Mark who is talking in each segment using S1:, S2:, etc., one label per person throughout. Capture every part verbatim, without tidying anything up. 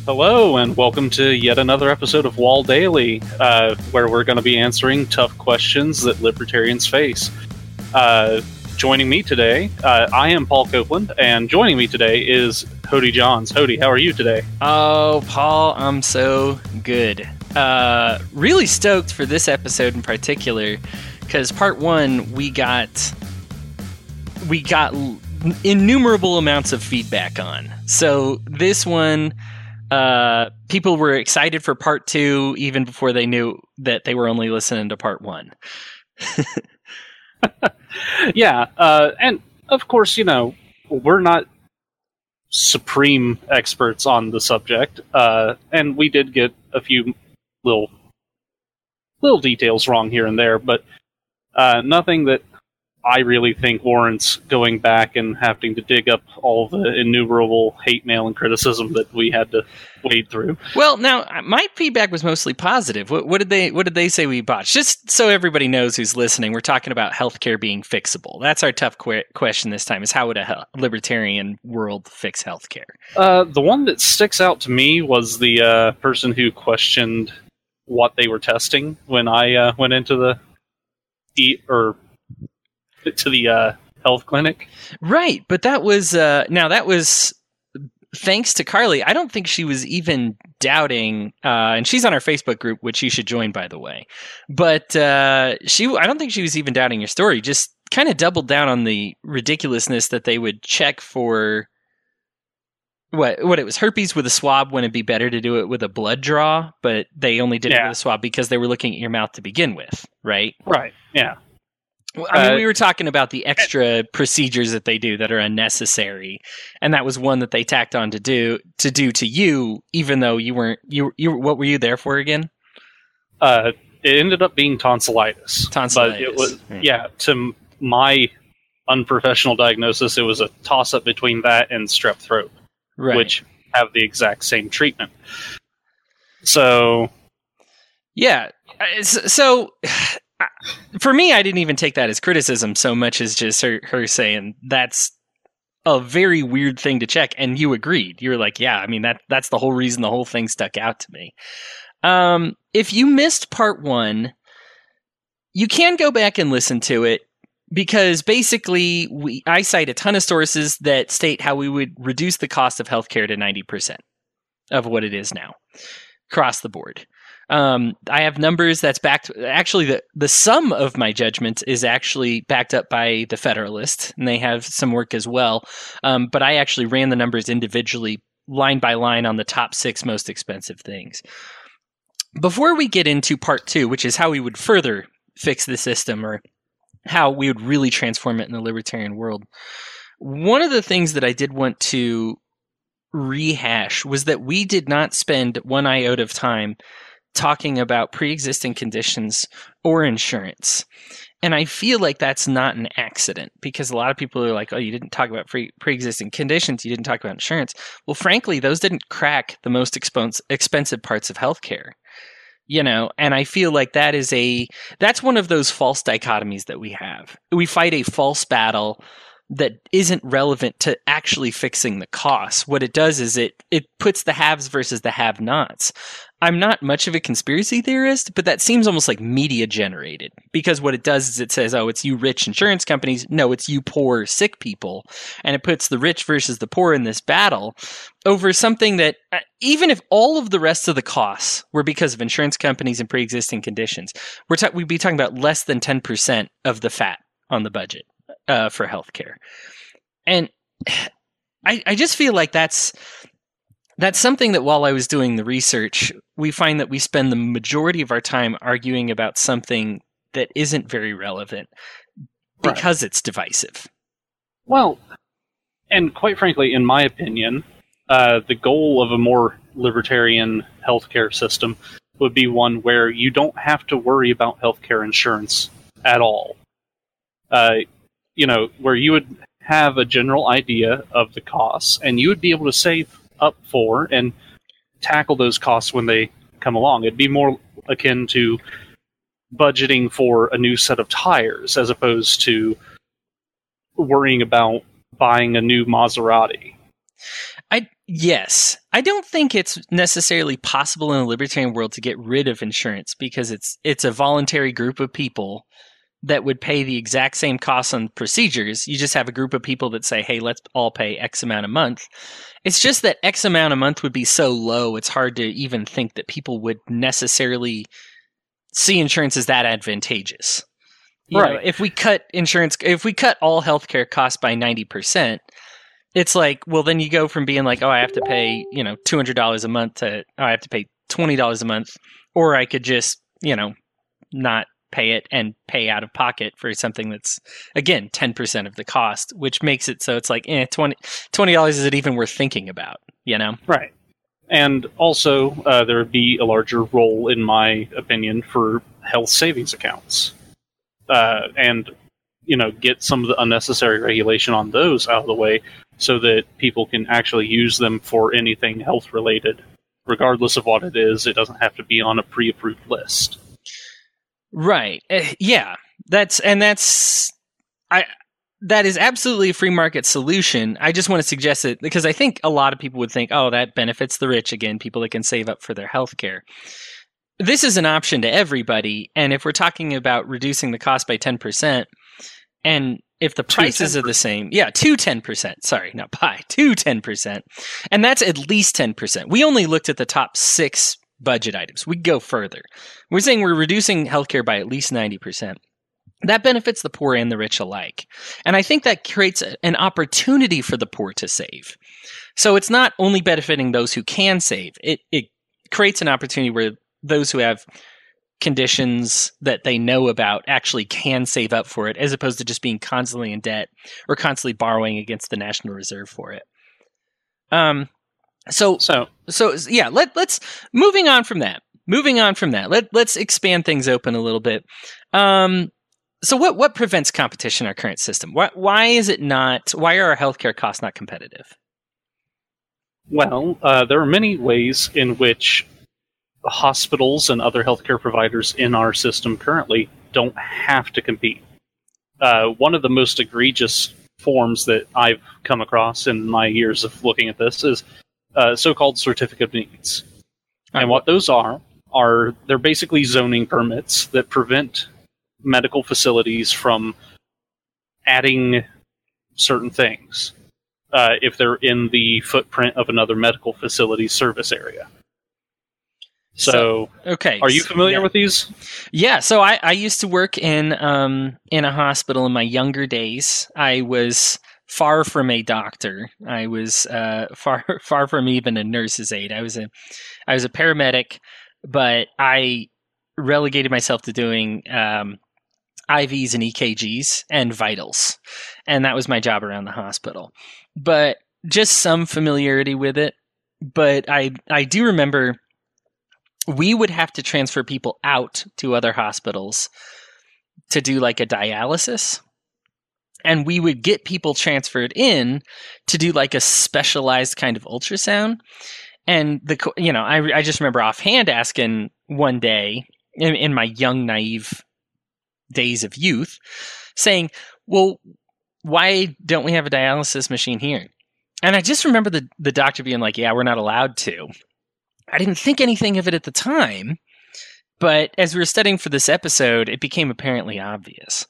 S1: Hello, and welcome to yet another episode of Wall Daily, uh, where we're going to be answering tough questions that libertarians face. Uh, joining me today, uh, I am Paul Copeland, and joining me today is Hody Johns. Hody, how are you today?
S2: Oh, Paul, I'm so good. Uh, really stoked for this episode in particular, because part one, we got we got innumerable amounts of feedback on. So this one... Uh, people were excited for part two even before they knew that they were only listening to part one.
S1: yeah, uh, and of course, you know, we're not supreme experts on the subject, uh, and we did get a few little little details wrong here and there, but uh, nothing that I really think warrants going back and having to dig up all the innumerable hate mail and criticism that we had to wade through.
S2: Well, now my feedback was mostly positive. What, what did they What did they say we botched? Just so everybody knows who's listening, we're talking about healthcare being fixable. That's our tough que- question this time: is how would a he- libertarian world fix healthcare?
S1: Uh, the one that sticks out to me was the uh, person who questioned what they were testing when I uh, went into the eat or. to the uh, health clinic.
S2: Right, but that was, uh, now that was thanks to Carly. I don't think she was even doubting, uh, and she's on our Facebook group, which you should join, by the way. But uh, she, I don't think she was even doubting your story, just kind of doubled down on the ridiculousness that they would check for, what, what it was, herpes with a swab when it'd be better to do it with a blood draw, but they only did yeah. it with a swab because they were looking at your mouth to begin with, right?
S1: Right, yeah.
S2: I mean, uh, we were talking about the extra procedures that they do that are unnecessary, and that was one that they tacked on to do to do to you, even though you weren't. You you what were you there for again?
S1: Uh, it ended up being tonsillitis.
S2: Tonsillitis.
S1: But it was right. yeah. To my unprofessional diagnosis, it was a toss up between that and strep throat,
S2: right.
S1: which have the exact same treatment. So,
S2: yeah. So. For me, I didn't even take that as criticism so much as just her, her saying that's a very weird thing to check. And you agreed. You were like, yeah, I mean, that that's the whole reason the whole thing stuck out to me. Um, if you missed part one, you can go back and listen to it because basically we I cite a ton of sources that state how we would reduce the cost of healthcare to ninety percent of what it is now across the board. Um, I have numbers that's backed. Actually, the, the sum of my judgment is actually backed up by the Federalist, and they have some work as well. Um, but I actually ran the numbers individually, line by line, on the top six most expensive things. Before we get into part two, which is how we would further fix the system or how we would really transform it in the libertarian world, one of the things that I did want to rehash was that we did not spend one iota of time talking about pre-existing conditions or insurance. And I feel like that's not an accident because a lot of people are like, oh, you didn't talk about pre- pre-existing conditions. You didn't talk about insurance. Well, frankly, those didn't crack the most expons- expensive parts of healthcare. You know, and I feel like that is a, that's one of those false dichotomies that we have. We fight a false battle that isn't relevant to actually fixing the costs. What it does is it it puts the haves versus the have-nots. I'm not much of a conspiracy theorist, but that seems almost like media generated because what it does is it says, oh, it's you rich insurance companies. No, it's you poor sick people. And it puts the rich versus the poor in this battle over something that uh, even if all of the rest of the costs were because of insurance companies and pre-existing conditions, we're ta- we'd be talking about less than ten percent of the fat on the budget. Uh, for healthcare, and I, I just feel like that's that's something that while I was doing the research, we find that we spend the majority of our time arguing about something that isn't very relevant because right. it's divisive.
S1: Well, and quite frankly, in my opinion, uh, the goal of a more libertarian healthcare system would be one where you don't have to worry about healthcare insurance at all. Uh, you know, where you would have a general idea of the costs and you would be able to save up for and tackle those costs when they come along. It'd be more akin to budgeting for a new set of tires as opposed to worrying about buying a new Maserati.
S2: I yes, I don't think it's necessarily possible in a libertarian world to get rid of insurance because it's it's a voluntary group of people that would pay the exact same costs on procedures. You just have a group of people that say, "Hey, let's all pay X amount a month." It's just that X amount a month would be so low, it's hard to even think that people would necessarily see insurance as that advantageous. You
S1: right.
S2: know, if we cut insurance, if we cut all healthcare costs by ninety percent, it's like, well, then you go from being like, oh, I have to pay, you know, two hundred dollars a month to, oh, I have to pay twenty dollars a month, or I could just, you know, not pay it and pay out of pocket for something that's, again, ten percent of the cost, which makes it so it's like, eh, twenty dollars is it even worth thinking about, you know?
S1: Right. And also, uh, there would be a larger role, in my opinion, for health savings accounts. Uh, and, you know, get some of the unnecessary regulation on those out of the way so that people can actually use them for anything health-related. Regardless of what it is, it doesn't have to be on a pre-approved list.
S2: Right. Uh, yeah. That's, and that's, I, that is absolutely a free market solution. I just want to suggest it because I think a lot of people would think, oh, that benefits the rich again, people that can save up for their health care. This is an option to everybody, and if we're talking about reducing the cost by ten percent, and if the prices are the same, yeah, to ten percent, sorry, not by, to ten percent, and that's at least ten percent. We only looked at the top six budget items. We go further. We're saying we're reducing healthcare by at least ninety percent. That benefits the poor and the rich alike. And I think that creates an opportunity for the poor to save. So it's not only benefiting those who can save, it, it creates an opportunity where those who have conditions that they know about actually can save up for it, as opposed to just being constantly in debt or constantly borrowing against the National Reserve for it. Um, so, so, so yeah, let, let's, moving on from that, moving on from that, let, let's expand things open a little bit. Um, so what, what prevents competition in our current system? Why, why is it not, why are our healthcare costs not competitive?
S1: Well, uh, there are many ways in which hospitals and other healthcare providers in our system currently don't have to compete. Uh, one of the most egregious forms that I've come across in my years of looking at this is uh, so-called certificate of needs. And what those are, are they're basically zoning permits that prevent medical facilities from adding certain things uh, if they're in the footprint of another medical facility's service area. So, so, okay. Are you familiar yeah. with these?
S2: Yeah. So I, I used to work in um, in a hospital in my younger days. I was far from a doctor. I was uh, far far from even a nurse's aide. I was a I was a paramedic, but I relegated myself to doing um, I Vs and E K Gs and vitals, and that was my job around the hospital. But just some familiarity with it. But I I do remember. We would have to transfer people out to other hospitals to do like a dialysis. And we would get people transferred in to do like a specialized kind of ultrasound. And the, you know, I, I just remember offhand asking one day in, in my young, naive days of youth saying, well, why don't we have a dialysis machine here? And I just remember the, the doctor being like, yeah, we're not allowed to. I didn't think anything of it at the time, but as we were studying for this episode, it became apparently obvious.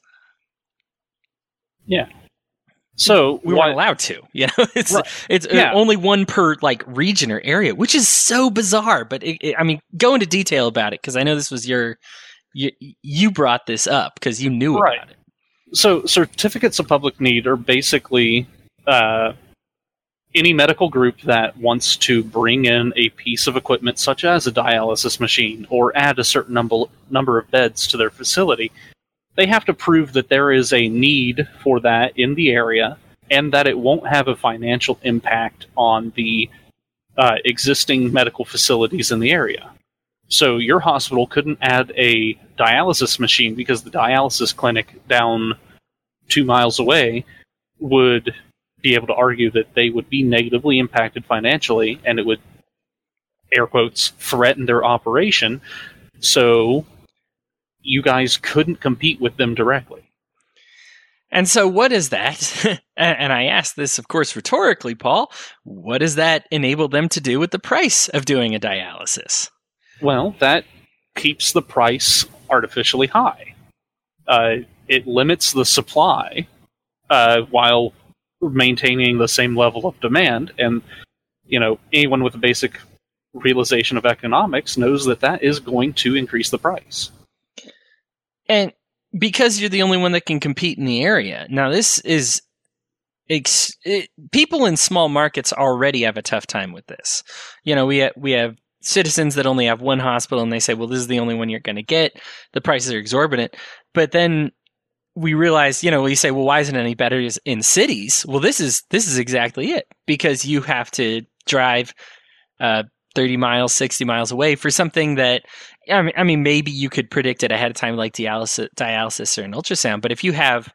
S1: Yeah. So
S2: we weren't allowed to, you know, it's, right. it's yeah. only one per like region or area, which is so bizarre, but it, it, I mean, go into detail about it. Cause I know this was your, you, you brought this up cause you knew
S1: right.
S2: about it.
S1: So certificates of public need are basically, uh, any medical group that wants to bring in a piece of equipment such as a dialysis machine or add a certain number number of beds to their facility, they have to prove that there is a need for that in the area and that it won't have a financial impact on the uh, existing medical facilities in the area. So your hospital couldn't add a dialysis machine because the dialysis clinic down two miles away would be able to argue that they would be negatively impacted financially and it would, air quotes, threaten their operation. So you guys couldn't compete with them directly.
S2: And so what is that? And I ask this, of course, rhetorically, Paul, what does that enable them to do with the price of doing a dialysis?
S1: Well, that keeps the price artificially high. Uh, it limits the supply uh, while maintaining the same level of demand. And, you know, anyone with a basic realization of economics knows that that is going to increase the price.
S2: And because you're the only one that can compete in the area. Now, this is ex- it, people in small markets already have a tough time with this. You know, we ha- we have citizens that only have one hospital, and they say, "Well, this is the only one you're going to get." The prices are exorbitant. But then we realize, you know, we say, "Well, why isn't it any better in cities?" Well, this is this is exactly it, because you have to drive Uh, thirty miles, sixty miles away for something that, I mean, I mean, maybe you could predict it ahead of time, like dialysis, dialysis or an ultrasound. But if you have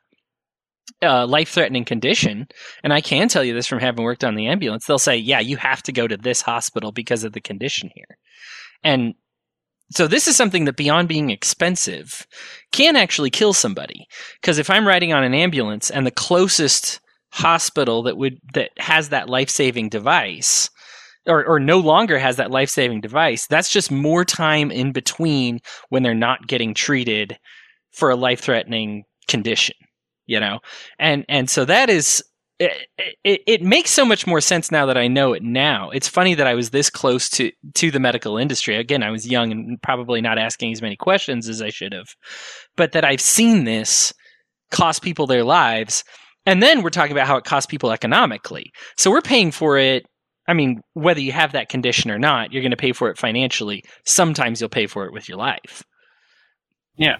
S2: a life-threatening condition, and I can tell you this from having worked on the ambulance, they'll say, yeah, you have to go to this hospital because of the condition here. And so this is something that, beyond being expensive, can actually kill somebody. Because if I'm riding on an ambulance and the closest hospital that would that has that life-saving device, Or, or no longer has that life-saving device, that's just more time in between when they're not getting treated for a life-threatening condition, you know? And and so that is, it, it, it makes so much more sense now that I know it now. It's funny that I was this close to, to the medical industry. Again, I was young and probably not asking as many questions as I should have. But that I've seen this cost people their lives. And then we're talking about how it costs people economically. So we're paying for it. I mean, whether you have that condition or not, you're going to pay for it financially. Sometimes you'll pay for it with your life.
S1: Yeah.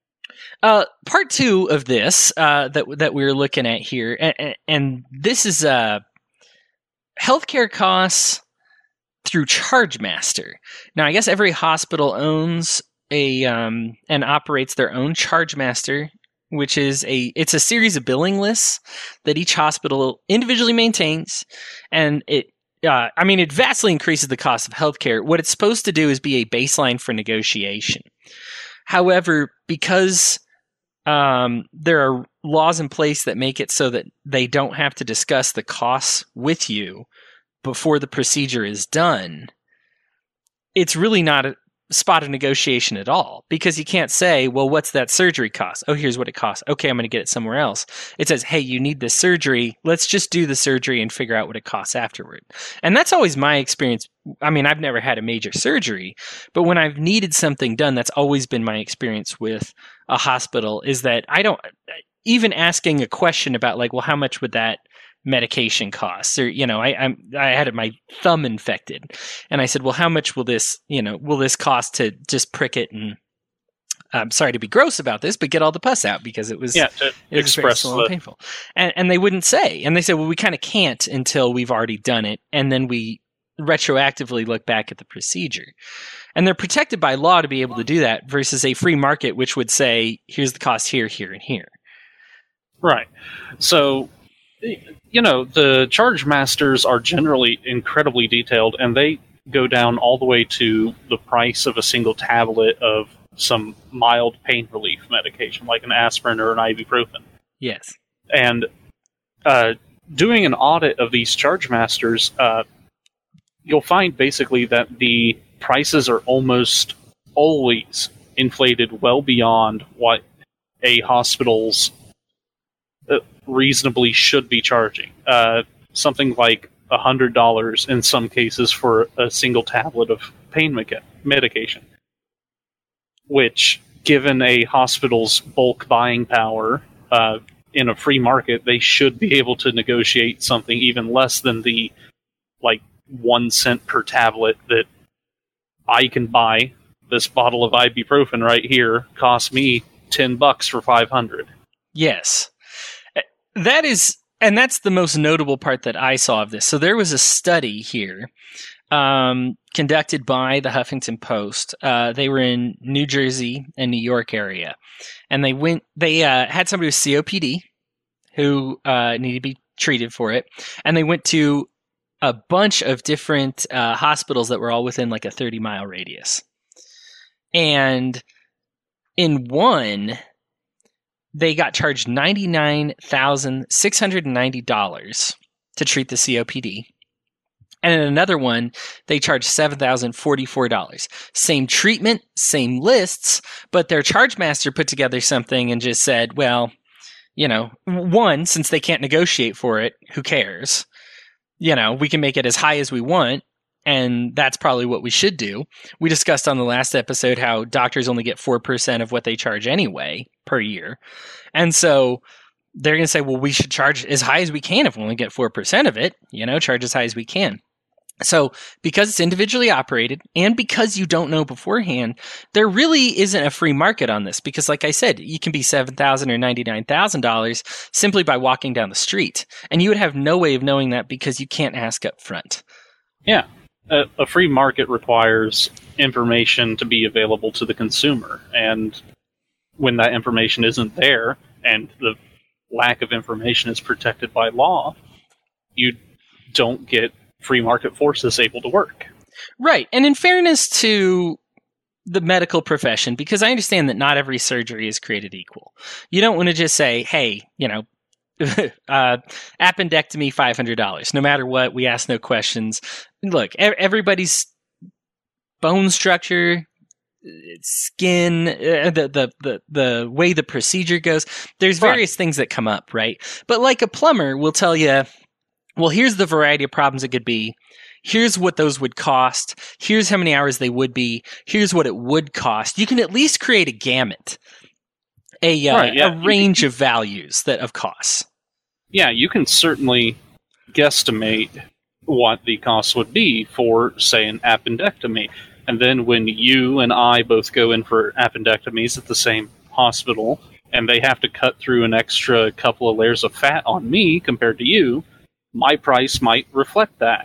S2: Uh, part two of this uh, that that we're looking at here, and, and this is uh, healthcare costs through ChargeMaster. Now, I guess every hospital owns a um, and operates their own ChargeMaster, which is a it's a series of billing lists that each hospital individually maintains, and it. Uh, I mean, it vastly increases the cost of healthcare. What it's supposed to do is be a baseline for negotiation. However, because um, there are laws in place that make it so that they don't have to discuss the costs with you before the procedure is done, it's really not a spot of negotiation at all, because you can't say, well, what's that surgery cost? Oh, here's what it costs. Okay, I'm going to get it somewhere else. It says, hey, you need this surgery. Let's just do the surgery and figure out what it costs afterward. And that's always my experience. I mean, I've never had a major surgery, but when I've needed something done, that's always been my experience with a hospital, is that I don't, even asking a question about like, well, how much would that medication costs, or, you know, I I'm, I had my thumb infected, and I said, well, how much will this, you know, will this cost to just prick it? And I'm sorry to be gross about this, but get all the pus out, because it was,
S1: yeah, to
S2: it was
S1: express
S2: very
S1: the...
S2: slow and painful. And, and they wouldn't say, and they said, well, we kind of can't until we've already done it, and then we retroactively look back at the procedure. And they're protected by law to be able to do that, versus a free market, which would say, here's the cost here, here, and here.
S1: Right. So, you know, the charge masters are generally incredibly detailed, and they go down all the way to the price of a single tablet of some mild pain relief medication, like an aspirin or an ibuprofen.
S2: Yes.
S1: And uh, doing an audit of these charge masters, uh, you'll find basically that the prices are almost always inflated well beyond what a hospital's reasonably should be charging. Uh, something like one hundred dollars in some cases for a single tablet of pain meca- medication. Which, given a hospital's bulk buying power uh, in a free market, they should be able to negotiate something even less than the like one cent per tablet that I can buy. This bottle of ibuprofen right here costs me ten bucks for five hundred.
S2: Yes. That is, and that's the most notable part that I saw of this. So there was a study here um, conducted by the Huffington Post. Uh, they were in New Jersey and New York area, and they went. They uh, had somebody with C O P D who uh, needed to be treated for it, and they went to a bunch of different uh, hospitals that were all within like a thirty mile radius. And in one, they got charged ninety-nine thousand six hundred ninety dollars to treat the C O P D. And in another one, they charged seven thousand forty-four dollars. Same treatment, same lists, but their charge master put together something and just said, well, you know, one, since they can't negotiate for it, who cares? You know, we can make it as high as we want, and that's probably what we should do. We discussed on the last episode how doctors only get four percent of what they charge anyway per year. And so they're going to say, well, we should charge as high as we can if we only get four percent of it, you know, charge as high as we can. So because it's individually operated and because you don't know beforehand, there really isn't a free market on this because, like I said, you can be seven thousand dollars or ninety-nine thousand dollars simply by walking down the street. And you would have no way of knowing that because you can't ask up front.
S1: Yeah. A, a free market requires information to be available to the consumer. And when that information isn't there and the lack of information is protected by law, you don't get free market forces able to work.
S2: Right. And in fairness to the medical profession, because I understand that not every surgery is created equal. You don't want to just say, hey, you know, uh, appendectomy, five hundred dollars. No matter what, we ask no questions. Look, everybody's bone structure, skin, uh, the, the, the, the way the procedure goes, there's various right. things that come up, right? But like a plumber will tell you, well, here's the variety of problems it could be. Here's what those would cost. Here's how many hours they would be. Here's what it would cost. You can at least create a gamut, a uh, right, yeah. a range of values that of costs.
S1: Yeah, you can certainly guesstimate what the cost would be for, say, an appendectomy. And then when you and I both go in for appendectomies at the same hospital, and they have to cut through an extra couple of layers of fat on me compared to you, my price might reflect that.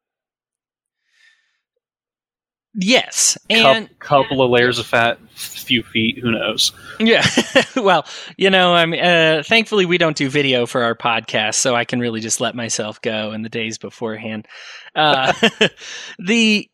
S2: Yes. And
S1: Couple, couple of layers of fat, few feet, who knows?
S2: Yeah. Well, you know, I mean, uh, thankfully we don't do video for our podcast, so I can really just let myself go in the days beforehand. Uh, the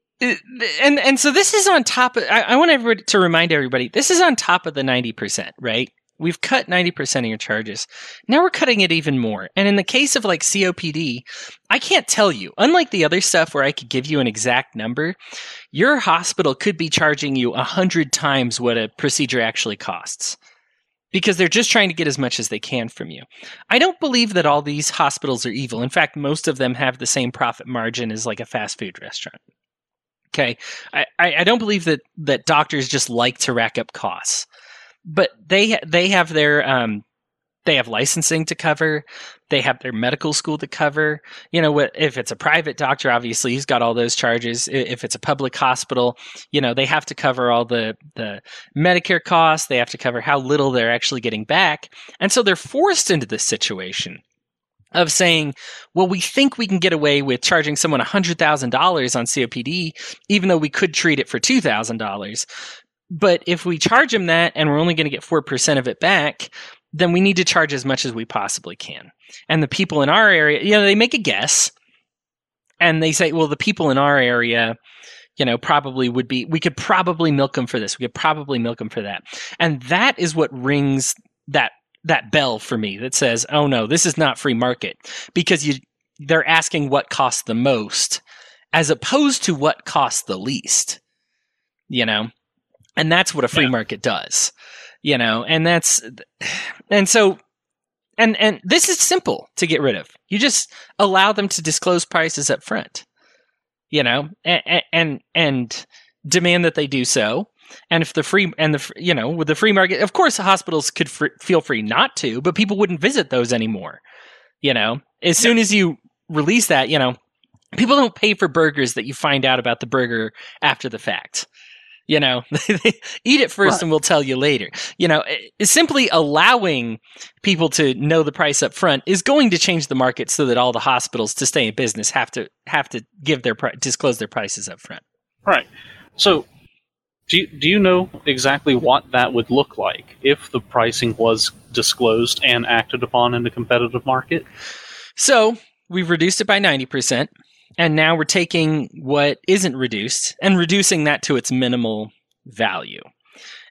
S2: and and so this is on top of, I, I want everybody to remind everybody, this is on top of the ninety percent, right? We've cut ninety percent of your charges. Now we're cutting it even more. And in the case of like C O P D, I can't tell you. Unlike the other stuff where I could give you an exact number, your hospital could be charging you a hundred times what a procedure actually costs because they're just trying to get as much as they can from you. I don't believe that all these hospitals are evil. In fact, most of them have the same profit margin as like a fast food restaurant. Okay. I, I don't believe that, that doctors just like to rack up costs. But they they have their um, they have licensing to cover. They have their medical school to cover. You know, if it's a private doctor, obviously he's got all those charges. If it's a public hospital, you know, they have to cover all the the Medicare costs. They have to cover how little they're actually getting back, and so they're forced into this situation of saying, well, we think we can get away with charging someone one hundred thousand dollars on C O P D, even though we could treat it for two thousand dollars. But if we charge them that and we're only going to get four percent of it back, then we need to charge as much as we possibly can. And the people in our area, you know, they make a guess and they say, well, the people in our area, you know, probably would be, we could probably milk them for this. We could probably milk them for that. And that is what rings that, that bell for me that says, oh no, this is not free market because you, they're asking what costs the most as opposed to what costs the least, you know? And that's what a free yeah. market does, you know, and that's, and so, and, and this is simple to get rid of. You just allow them to disclose prices up front, you know, and, and, and demand that they do so. And if the free, and the, you know, with the free market, of course, hospitals could fr- feel free not to, but people wouldn't visit those anymore. You know, as soon as you release that, you know, people don't pay for burgers that you find out about the burger after the fact. You know, eat it first right. and we'll tell you later. You know, simply allowing people to know the price up front is going to change the market so that all the hospitals to stay in business have to have to give their disclose their prices up front.
S1: Right. So do you, do you know exactly what that would look like if the pricing was disclosed and acted upon in the competitive market?
S2: So we've reduced it by ninety percent. And now we're taking what isn't reduced and reducing that to its minimal value.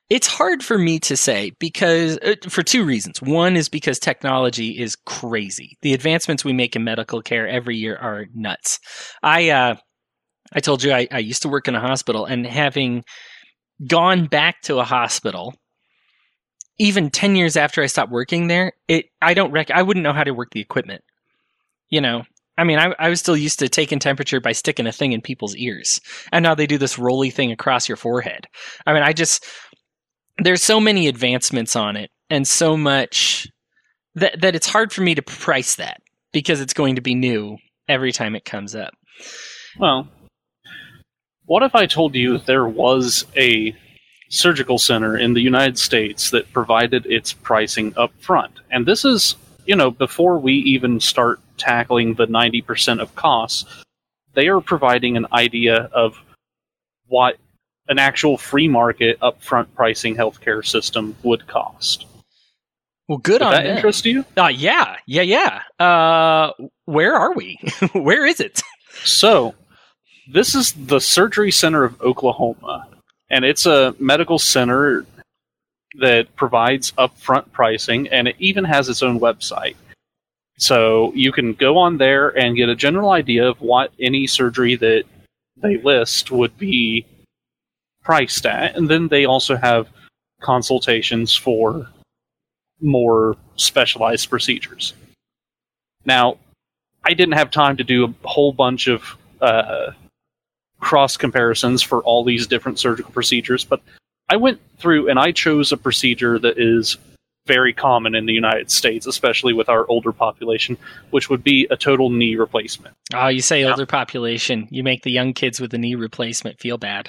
S2: It's hard for me to say because uh, for two reasons. One is because technology is crazy. The advancements we make in medical care every year are nuts. I uh, I told you I, I used to work in a hospital, and having gone back to a hospital, even ten years after I stopped working there, it I don't rec- I wouldn't know how to work the equipment. You know, I mean, I, I was still used to taking temperature by sticking a thing in people's ears, and now they do this rolly thing across your forehead. I mean, I just there's so many advancements on it, and so much that that it's hard for me to price that because it's going to be new every time it comes up.
S1: Well, what if I told you there was a surgical center in the United States that provided its pricing up front? And this is, you know, before we even start tackling the ninety percent of costs, they are providing an idea of what an actual free market upfront pricing healthcare system would cost.
S2: Well, good
S1: Would
S2: on
S1: that
S2: them.
S1: interest you?
S2: Uh, yeah, yeah, yeah. Uh, where are we? Where is it?
S1: So, this is the Surgery Center of Oklahoma, and it's a medical center that provides upfront pricing, and it even has its own website. So you can go on there and get a general idea of what any surgery that they list would be priced at, and then they also have consultations for more specialized procedures. Now, I didn't have time to do a whole bunch of uh, cross comparisons for all these different surgical procedures, but I went through and I chose a procedure that is very common in the United States, especially with our older population, which would be a total knee replacement.
S2: Oh, you say
S1: Yeah.
S2: older population. You make the young kids with the knee replacement feel bad.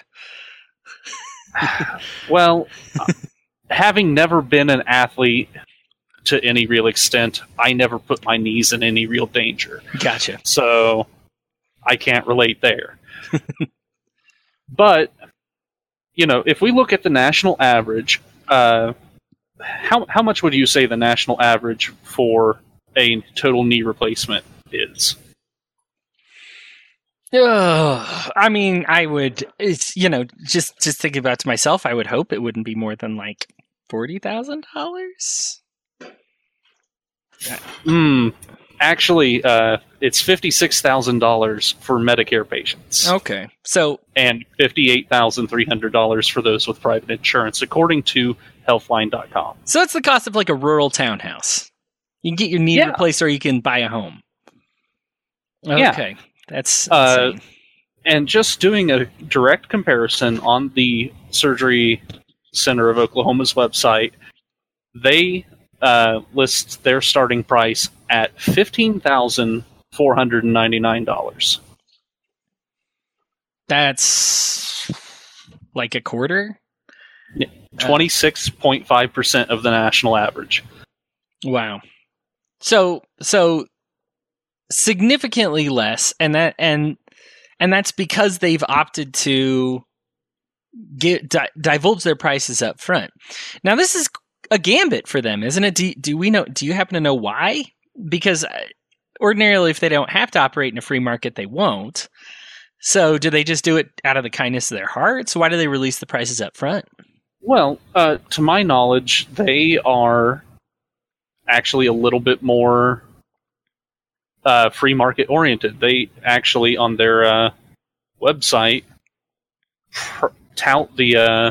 S1: Well, having never been an athlete to any real extent, I never put my knees in any real danger.
S2: Gotcha.
S1: So I can't relate there. But, you know, if we look at the national average, uh, how how much would you say the national average for a total knee replacement is?
S2: Ugh, I mean, I would, it's, you know, just, just thinking about it to myself, I would hope it wouldn't be more than like forty thousand dollars.
S1: Hmm. Actually, uh, it's fifty-six thousand dollars for Medicare patients.
S2: Okay. So,
S1: And fifty-eight thousand three hundred dollars for those with private insurance, according to healthline dot com.
S2: so it's the cost of like a rural townhouse. You can get your knee
S1: Yeah.
S2: replaced or you can buy a home.
S1: Yeah.
S2: Okay. That's
S1: Uh,
S2: insane.
S1: And just doing a direct comparison on the Surgery Center of Oklahoma's website, they uh, list their starting price at fifteen thousand four hundred ninety-nine dollars.
S2: That's like a quarter?
S1: twenty-six point five percent of the national average.
S2: Wow. So so significantly less, and that and and that's because they've opted to get di- divulge their prices up front. Now this is a gambit for them, isn't it? Do, do we know? Do you happen to know why? Because uh, ordinarily, if they don't have to operate in a free market, they won't. So do they just do it out of the kindness of their hearts? Why do they release the prices up front?
S1: Well, uh, to my knowledge, they are actually a little bit more uh, free market oriented. They actually, on their uh, website, pr- tout the uh,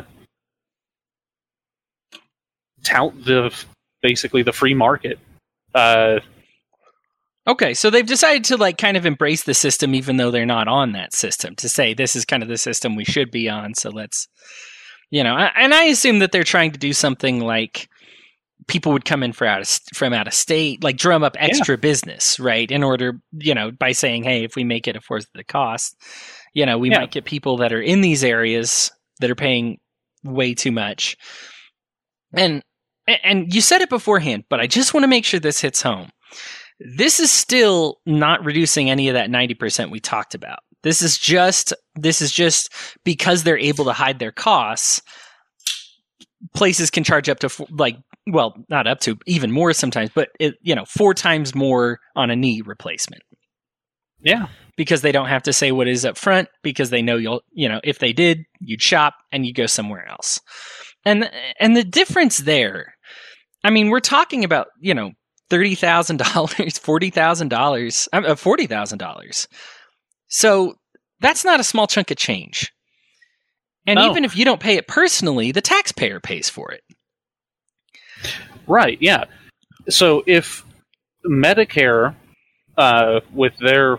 S1: tout the basically the free market. Uh,
S2: Okay, so they've decided to like kind of embrace the system even though they're not on that system, to say this is kind of the system we should be on, so let's, you know, and I assume that they're trying to do something like people would come in for out of, from out of state, like drum up extra yeah. business, right? In order, you know, by saying, hey, if we make it a fourth of the cost, you know, we yeah. might get people that are in these areas that are paying way too much. And and you said it beforehand, but I just want to make sure this hits home. This is still not reducing any of that ninety percent we talked about. This is just this is just because they're able to hide their costs. Places can charge up to like, well, not up to, even more sometimes, but it, you know, four times more on a knee replacement.
S1: Yeah,
S2: because they don't have to say what is up front, because they know you'll, you know, if they did, you'd shop and you'd go somewhere else. And and the difference there, I mean, we're talking about, you know, thirty thousand dollars, forty thousand dollars, uh, forty thousand dollars. So that's not a small chunk of change. And
S1: No.
S2: even if you don't pay it personally, the taxpayer pays for it.
S1: Right, yeah. So if Medicare, uh, with their...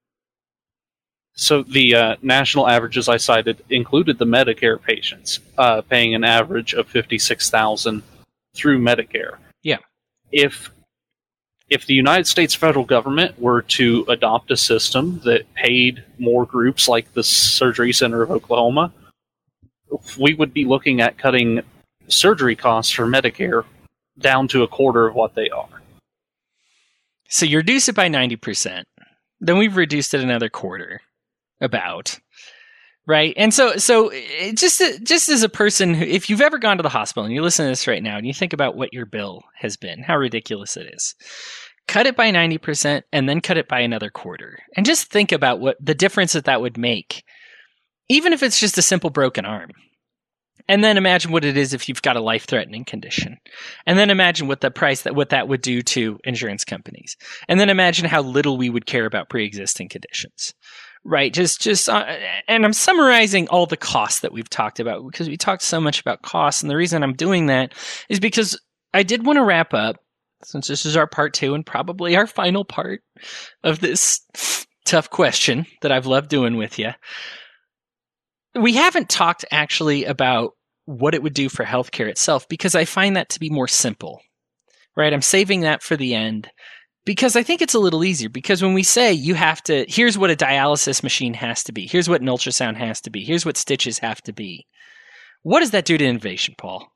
S1: So the uh, national averages I cited included the Medicare patients, uh, paying an average of fifty-six thousand dollars through Medicare.
S2: Yeah.
S1: If if the United States federal government were to adopt a system that paid more groups like the Surgery Center of Oklahoma, we would be looking at cutting surgery costs for Medicare down to a quarter of what they are.
S2: So you reduce it by ninety percent. Then we've reduced it another quarter. About, right? And so, so it just just as a person who, if you've ever gone to the hospital and you're listening to this right now and you think about what your bill has been, how ridiculous it is, cut it by ninety percent and then cut it by another quarter, and just think about what the difference that that would make, even if it's just a simple broken arm. And then imagine what it is if you've got a life-threatening condition. And then imagine what the price that what that would do to insurance companies. And then imagine how little we would care about pre-existing conditions. Right, just just, uh, and I'm summarizing all the costs that we've talked about because we talked so much about costs, and the reason I'm doing that is because I did want to wrap up, since this is our part two and probably our final part of this tough question that I've loved doing with you. We haven't talked actually about what it would do for healthcare itself because I find that to be more simple. Right, I'm saving that for the end. Because I think it's a little easier. Because when we say you have to, here's what a dialysis machine has to be. Here's what an ultrasound has to be. Here's what stitches have to be. What does that do to innovation, Paul?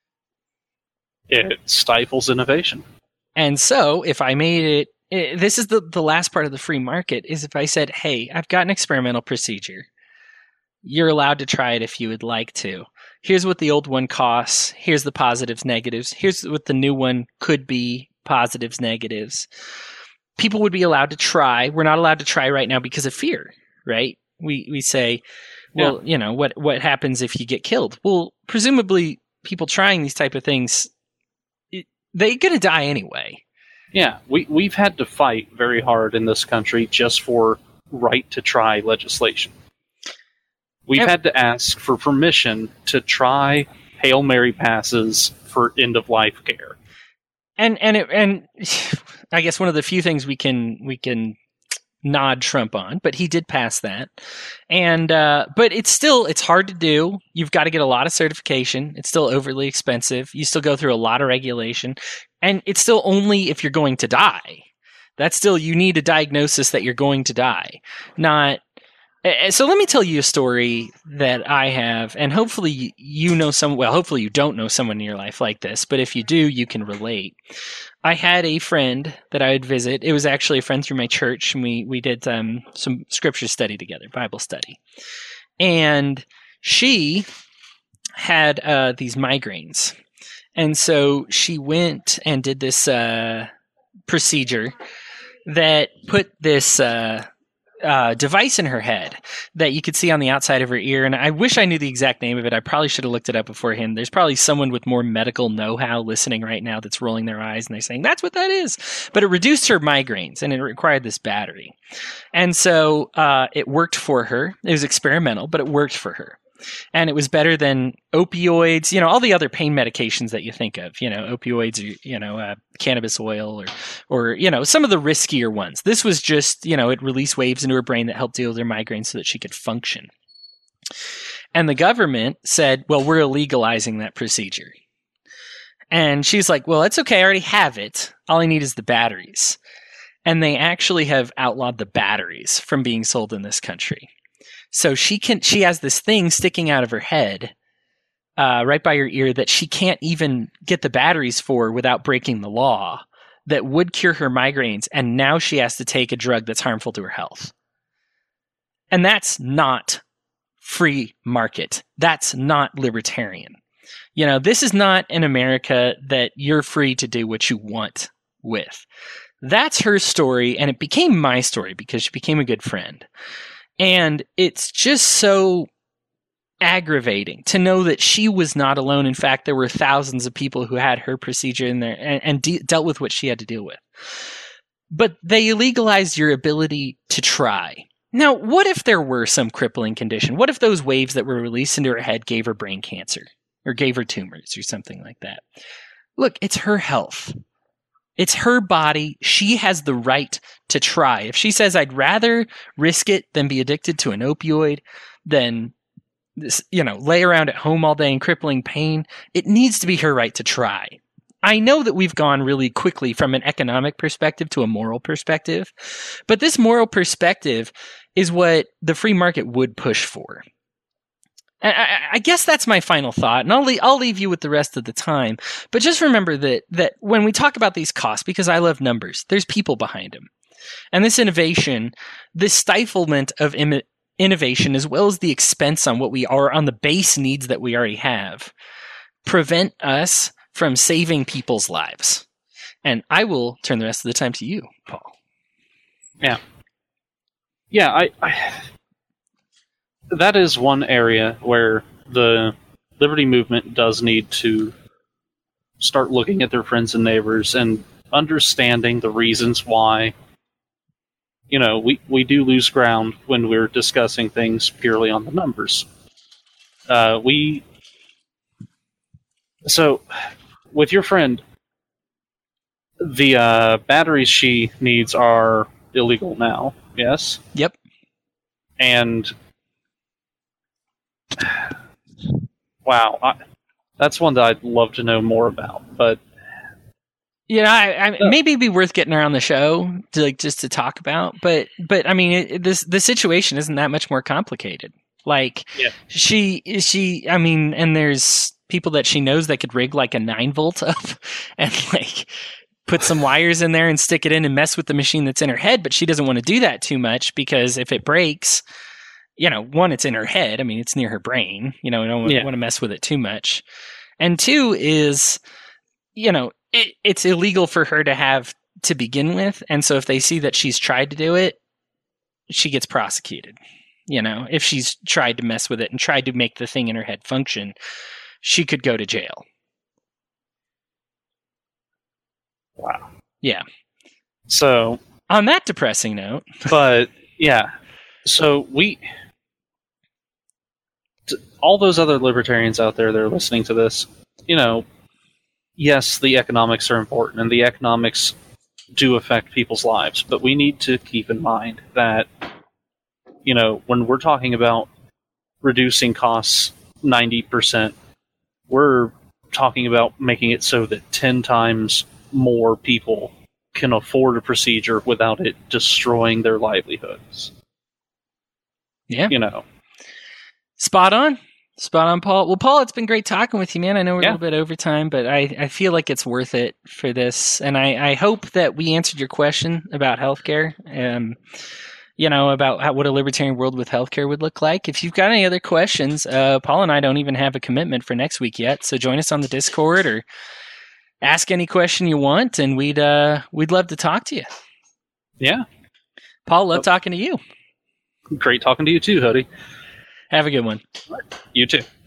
S1: It stifles innovation.
S2: And so if I made it, it this is the, the last part of the free market, is if I said, hey, I've got an experimental procedure. You're allowed to try it if you would like to. Here's what the old one costs. Here's the positives, negatives. Here's what the new one could be. Positives, negatives. People would be allowed to try. We're not allowed to try right now because of fear, right? We we say, well, yeah. you know, what what happens if you get killed? Well, presumably people trying these type of things, it, they're going to die anyway.
S1: Yeah, we, we've had to fight very hard in this country just for right to try legislation. We've and, had to ask for permission to try Hail Mary passes for end-of-life care.
S2: And and it, and I guess one of the few things we can we can nod Trump on, but he did pass that. And uh, but it's still it's hard to do. You've got to get a lot of certification. It's still overly expensive. You still go through a lot of regulation, and it's still only if you're going to die. That's still you need a diagnosis that you're going to die. Not so. Let me tell you a story that I have, and hopefully you know some. Well, hopefully you don't know someone in your life like this, but if you do, you can relate. I had a friend that I would visit. It was actually a friend through my church, and we we did um, some scripture study together, Bible study. And she had uh, these migraines, and so she went and did this uh, procedure that put this. Uh, Uh, device in her head that you could see on the outside of her ear. And I wish I knew the exact name of it. I probably should have looked it up beforehand. There's probably someone with more medical know-how listening right now that's rolling their eyes and they're saying, that's what that is. But it reduced her migraines and it required this battery. And so uh, it worked for her. It was experimental, but it worked for her. And it was better than opioids, you know, all the other pain medications that you think of, you know, opioids or, you know, uh, cannabis oil or, or, you know, some of the riskier ones. This was just, you know, it released waves into her brain that helped deal with her migraines so that she could function. And the government said, well, we're illegalizing that procedure. And she's like, well, it's okay. I already have it. All I need is the batteries. And they actually have outlawed the batteries from being sold in this country. So she can. She has this thing sticking out of her head, uh, right by her ear, that she can't even get the batteries for without breaking the law. That would cure her migraines, and now she has to take a drug that's harmful to her health. And that's not free market. That's not libertarian. You know, this is not an America that you're free to do what you want with. That's her story, and it became my story because she became a good friend. And it's just so aggravating to know that she was not alone. In fact, there were thousands of people who had her procedure in there and, and de- dealt with what she had to deal with. But they illegalized your ability to try. Now, what if there were some crippling condition? What if those waves that were released into her head gave her brain cancer or gave her tumors or something like that? Look, it's her health. It's her body. She has the right to try. If she says, I'd rather risk it than be addicted to an opioid, than this, you know, lay around at home all day in crippling pain, it needs to be her right to try. I know that we've gone really quickly from an economic perspective to a moral perspective, but this moral perspective is what the free market would push for. I, I guess that's my final thought, and I'll leave, I'll leave you with the rest of the time. But just remember that that when we talk about these costs, because I love numbers, there's people behind them. And this innovation, this stiflement of Im- innovation, as well as the expense on what we are, on the base needs that we already have, prevent us from saving people's lives. And I will turn the rest of the time to you, Paul.
S1: Yeah. Yeah, I... I... That is one area where the Liberty movement does need to start looking at their friends and neighbors and understanding the reasons why, you know, we, we do lose ground when we're discussing things purely on the numbers. Uh, we... So, with your friend, the uh, batteries she needs are illegal now, yes?
S2: Yep.
S1: And... Wow, I, that's one that I'd love to know more about. But
S2: you know, I, I, maybe it'd be worth getting her on the show to like just to talk about. But but I mean, it, this the situation isn't that much more complicated. Like
S1: yeah.
S2: she she, I mean, and there's people that she knows that could rig like a nine volt up and like put some wires in there and stick it in and mess with the machine that's in her head. But she doesn't want to do that too much because if it breaks, you know, one, it's in her head. I mean, it's near her brain. You know, I don't yeah. want to mess with it too much. And two is, you know, it, it's illegal for her to have to begin with. And so if they see that she's tried to do it, she gets prosecuted. You know, if she's tried to mess with it and tried to make the thing in her head function, she could go to jail.
S1: Wow.
S2: Yeah.
S1: So
S2: on that depressing note.
S1: But yeah. So we... all those other libertarians out there that are listening to this, you know, yes, the economics are important, and the economics do affect people's lives, but we need to keep in mind that, you know, when we're talking about reducing costs ninety percent, we're talking about making it so that ten times more people can afford a procedure without it destroying their livelihoods.
S2: Yeah.
S1: You know.
S2: Spot on. Spot on, Paul. Well, Paul, it's been great talking with you, man. I know we're
S1: yeah.
S2: a little bit over time, but I, I feel like it's worth it for this. And I, I hope that we answered your question about healthcare, um, you know, about how, what a libertarian world with healthcare would look like. If you've got any other questions, uh, Paul and I don't even have a commitment for next week yet. So join us on the Discord or ask any question you want, and we'd uh, we'd love to talk to you.
S1: Yeah.
S2: Paul, love oh. talking to you.
S1: Great talking to you too, Hody.
S2: Have a good one.
S1: You too.